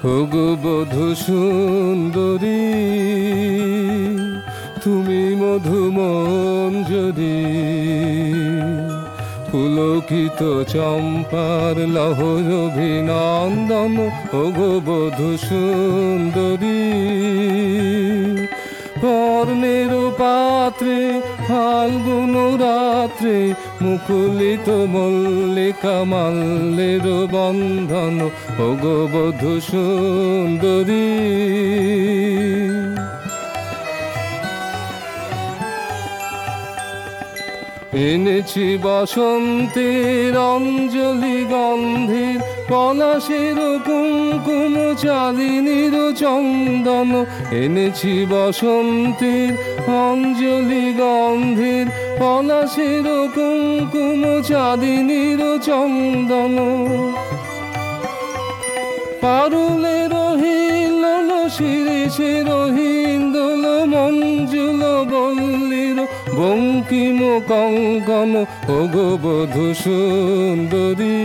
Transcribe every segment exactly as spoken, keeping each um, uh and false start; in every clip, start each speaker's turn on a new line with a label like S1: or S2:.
S1: ওগো বধূ সুন্দরী, তুমি মধুমঞ্জরি, পুলকিত চম্পার লহ অভিনন্দন। ওগো বধূ সুন্দরী, কর্ণের পাত্রে ফাল্গুন রাত্রে, মুকুলিত মল্লিকা মাল্যের বন্ধন। ওগো বধূ সুন্দরী, এনেছি বসন্তের অঞ্জলি গন্ধের, পলাশের কুঙ্কুম চাঁদিনীর চন্দন। এনেছি বসন্তের অঞ্জলি গন্ধের, পলাশের কুঙ্কুম চাঁদিনীর চন্দন। পারুলের হিল্লোল শিরিষের হিন্দোল, মঞ্জুল বল্লীর বঙ্কিম কঙ্কন। ওগো বধূ সুন্দরী,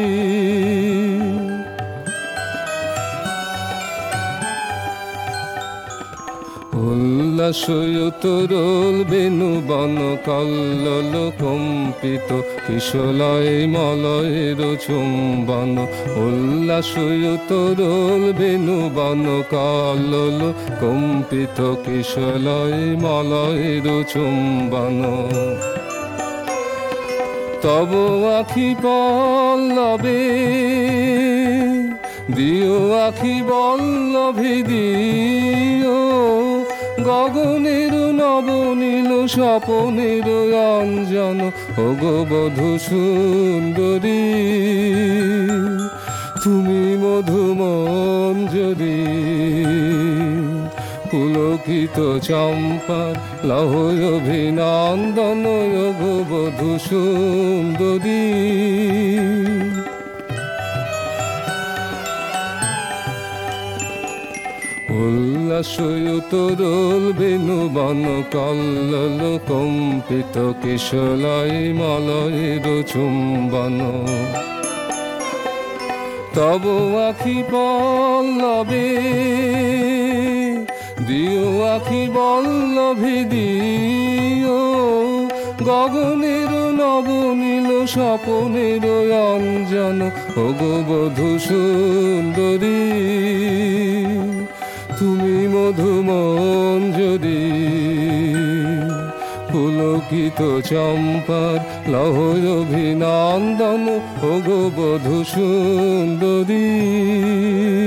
S1: উল্লাসয়তরল বেণুবন কল্লোল কম্পিত, কিশলয় মলয়ের চুম্বন। উল্লাসয়তরল বেণুবন কল্লোল কম্পিত, কিশলয় মলয়ের চুম্বন। তব আখি পল্লবে দিও, আখি বল্লভে দিও, গগনের নবনীল স্বপনের অঞ্জন। ওগো বধূ সুন্দরী, তুমি মধুমঞ্জরি, পুলকিত চম্পার লহ অভিনন্দন। ওগো বধূ সুন্দরী, উল্লাসয়তরল বেণুবন কল্লোল কম্পিত, কিশলয় মলয়ের চুম্বন। তব আখি পল্লবে দিও, আখি বল্লভে দিও, গগনের নবনীল স্বপনের অঞ্জন। ওগো বধূ সুন্দরী, তুমি মধুমঞ্জরি, পুলকিত চম্পার লহ অভিনন্দন। ওগো বধূ সুন্দরী।